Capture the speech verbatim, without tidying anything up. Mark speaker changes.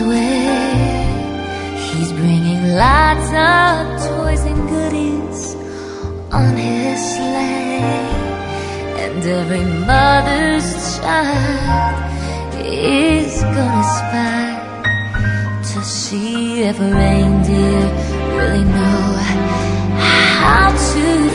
Speaker 1: way. He's bringing lots of toys and goodies on his sleigh, and every mother's child is gonna spy to see if a reindeer really know how to